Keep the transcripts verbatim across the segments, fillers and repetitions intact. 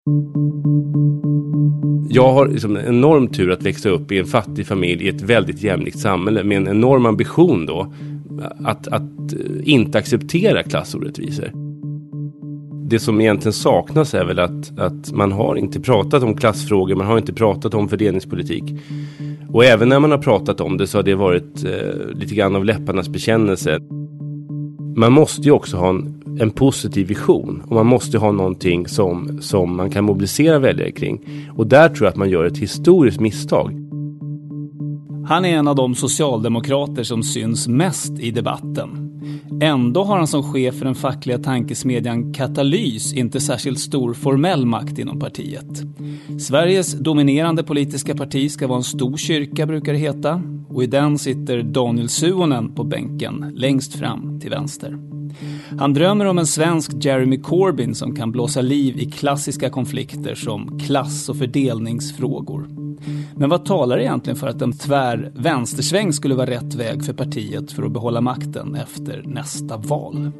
Jag har liksom en enorm tur att växa upp i en fattig familj i ett väldigt jämlikt samhälle med en enorm ambition då att, att inte acceptera klassorättvisor. Det som egentligen saknas är väl att, att man har inte pratat om klassfrågor, man har inte pratat om fördelningspolitik. Och även när man har pratat om det så har det varit eh, lite grann av läpparnas bekännelse. Man måste ju också ha en, en positiv vision och man måste ha någonting som, som man kan mobilisera väljare kring. Och där tror jag att man gör ett historiskt misstag. Han är en av de socialdemokrater som syns mest i debatten. Ändå har han som chef för den fackliga tankesmedjan Katalys inte särskilt stor formell makt inom partiet. Sveriges dominerande politiska parti ska vara en stor kyrka, brukar det heta. Och i den sitter Daniel Suhonen på bänken längst fram till vänster. Han drömmer om en svensk Jeremy Corbyn som kan blåsa liv i klassiska konflikter som klass- och fördelningsfrågor. Men vad talar egentligen för att en tvär vänstersväng skulle vara rätt väg för partiet för att behålla makten efter nästa val?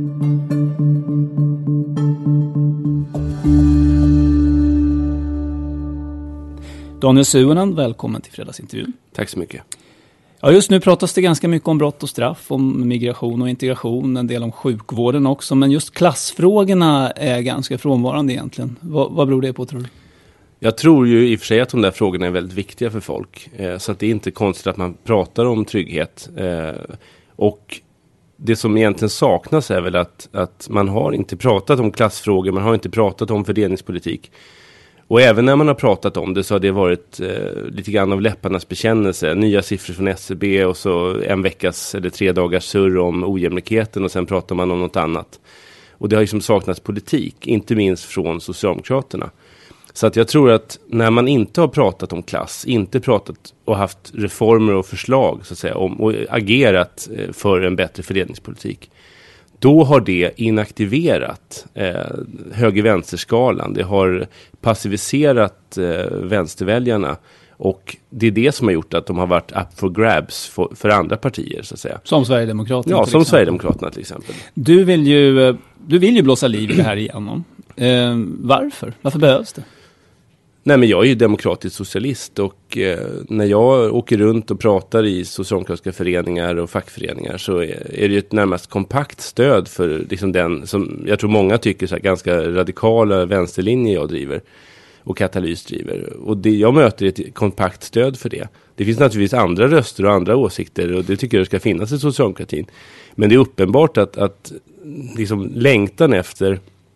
Daniel Suhonen, välkommen till fredagsintervjun. Tack så mycket. Ja, just nu pratas det ganska mycket om brott och straff, om migration och integration, en del om sjukvården också, men just klassfrågorna är ganska frånvarande egentligen. Vad, vad beror det på, tror du? Jag tror ju i och för sig att de där frågorna är väldigt viktiga för folk. Eh, så att det är inte konstigt att man pratar om trygghet. Eh, och det som egentligen saknas är väl att, att man har inte pratat om klassfrågor, man har inte pratat om fördelningspolitik. Och även när man har pratat om det så har det varit eh, lite grann av läpparnas bekännelse. Nya siffror från S C B och så en veckas eller tre dagars surr om ojämlikheten och sen pratar man om något annat. Och det har liksom saknats politik, inte minst från Socialdemokraterna. Så att jag tror att när man inte har pratat om klass, inte pratat och haft reformer och förslag så att säga, om, och agerat för en bättre fördelningspolitik, då har det inaktiverat eh, höger-vänsterskalan. Det har passiviserat eh, vänsterväljarna. Och det är det som har gjort att de har varit up for grabs för, för andra partier så att säga. Som Sverigedemokraterna. Ja, som exempel. Sverigedemokraterna till exempel. Du vill ju, du vill ju blåsa liv i det här igenom. Eh, varför? Varför behövs det? Nej, men jag är ju demokratisk socialist och eh, när jag åker runt och pratar i socialdemokratiska föreningar och fackföreningar så är, är det ju ett närmast kompakt stöd för liksom den som jag tror många tycker så här, ganska radikala vänsterlinje jag driver och Katalys driver. Och det, jag möter ett kompakt stöd för det. Det finns naturligtvis andra röster och andra åsikter och det tycker jag ska finnas i socialdemokratin. Men det är uppenbart att, att liksom längtan efter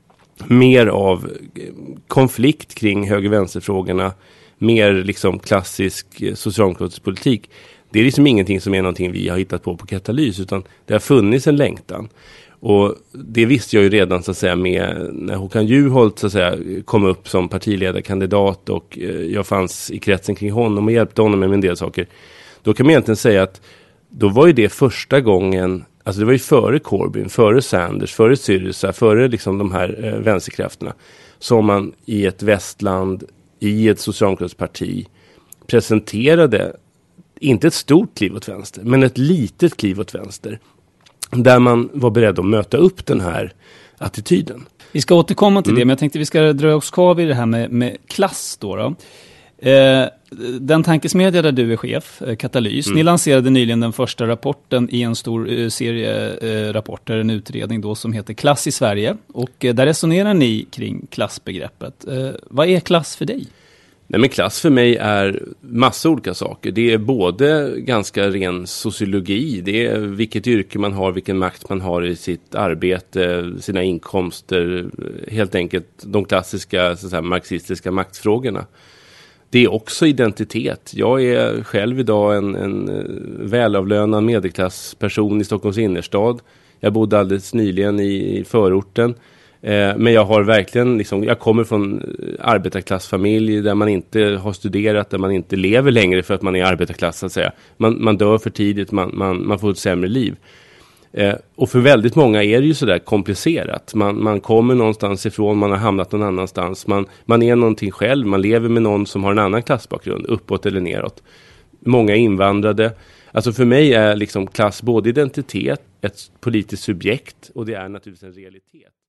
mer av konflikt kring höger-vänsterfrågorna, mer liksom klassisk socialdemokratisk politik. Det är liksom ingenting som är någonting vi har hittat på på Katalys, utan det har funnits en längtan. Och det visste jag ju redan så att säga med när Håkan Juholt så att säga kom upp som partiledarkandidat och jag fanns i kretsen kring honom och hjälpte honom med en del saker. Då kan man egentligen säga att då var ju det första gången. Alltså det var ju före Corbyn, före Sanders, före Syriza, före liksom de här eh, vänsterkrafterna som man i ett västland, i ett socialdemokratiskt parti presenterade inte ett stort kliv åt vänster, men ett litet kliv åt vänster där man var beredd att möta upp den här attityden. Vi ska återkomma till mm. det, men jag tänkte vi ska dra oss kvar vid det här med, med klass då då. Eh, den tankesmedja där du är chef, eh, Katalys, mm. ni lanserade nyligen den första rapporten i en stor eh, serie eh, rapporter, en utredning då som heter Klass i Sverige, och eh, där resonerar ni kring klassbegreppet. Eh, vad är klass för dig? Nej, men klass för mig är massa olika saker. Det är både ganska ren sociologi, det är vilket yrke man har, vilken makt man har i sitt arbete, sina inkomster, helt enkelt de klassiska så att säga, marxistiska maktfrågorna. Det är också identitet. Jag är själv idag en, en välavlönad medelklassperson i Stockholms innerstad. Jag bodde alldeles nyligen i, i förorten. Eh, men jag har verkligen, liksom, jag kommer från arbetarklassfamilj där man inte har studerat, där man inte lever längre för att man är arbetarklass så att säga. Man, man dör för tidigt, man, man, man får ett sämre liv. Eh, och för väldigt många är det ju sådär komplicerat. Man, man kommer någonstans ifrån, man har hamnat någon annanstans. Man, man är någonting själv, man lever med någon som har en annan klassbakgrund, uppåt eller neråt. Många är invandrade. Alltså för mig är liksom klass både identitet, ett politiskt subjekt och det är naturligtvis en realitet.